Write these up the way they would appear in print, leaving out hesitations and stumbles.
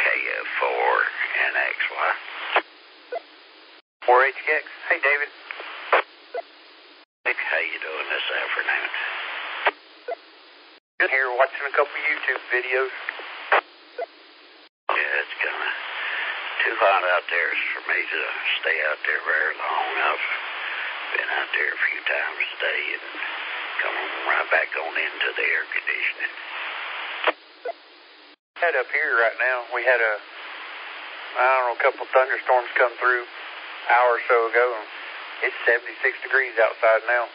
KF4NXY. 4HKX. Hey, David. Nick, how you doing this afternoon? Good here, watching a couple YouTube videos. Yeah, it's kind of too hot out there for me to stay out there very long. I've been out there a few times a day and come right back on into the air conditioning. Head up here right now, we had a couple thunderstorms come through an hour or so ago, and it's 76 degrees outside now.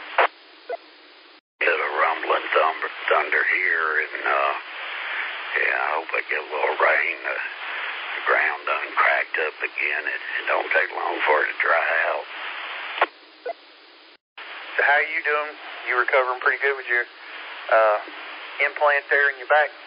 Get a rumbling thunder here, and yeah, I hope I get a little rain. The ground done cracked up again. It don't take long for it to dry out. So how are you doing? You recovering pretty good with your implant there in your back?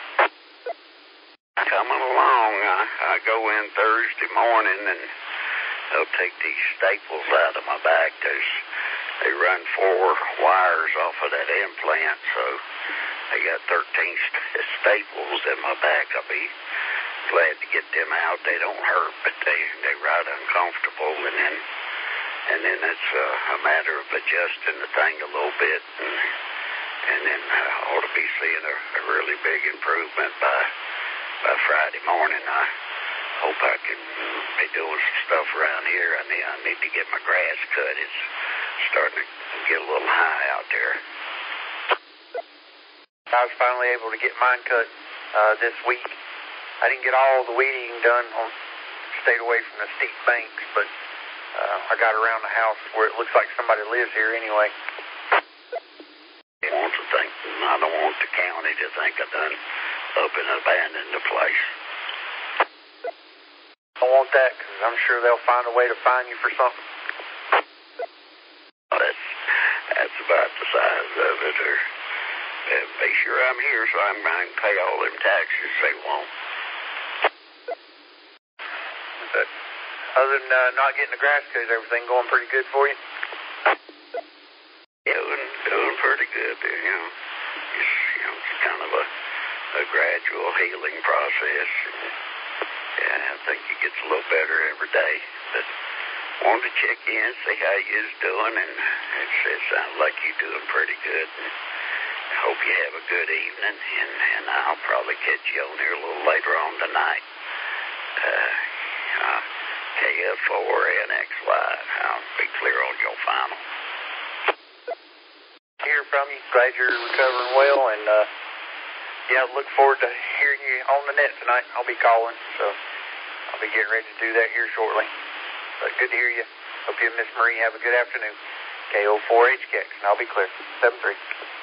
Coming along. I go in Thursday morning and they'll take these staples out of my back. They run 4 wires off of that implant, so they got 13 staples in my back. I'll be glad to get them out. They don't hurt, but they right uncomfortable, and then it's a matter of adjusting the thing a little bit, and then I ought to be seeing a really big improvement by Friday morning. I hope I can be doing some stuff around here. I need to get my grass cut. It's starting to get a little high out there. I was finally able to get mine cut this week. I didn't get all the weed eating done. Stayed away from the steep banks, but I got around the house where it looks like somebody lives here anyway. I don't want the county to think I done up and abandoned the place. I want that, because I'm sure they'll find a way to find you for something. That's about the size of it, or be sure I'm here so I can pay all them taxes they won't. But other than not getting the grass cut, is everything going pretty good for you? Yeah, doing pretty good. It's kind of a gradual healing process. And I think it gets a little better every day. But wanted to check in, see how you's doing, and it sounds like you're doing pretty good. And I hope you have a good evening, and I'll probably catch you on here a little later on tonight. KF4NXY. I'll be clear on your final. Hear from you. Glad you're recovering well, and yeah, look forward to hearing you on the net tonight. I'll be calling, so I'll be getting ready to do that here shortly. But good to hear you. Hope you and Miss Marie have a good afternoon. KO4HKX, and I'll be clear. 7-3.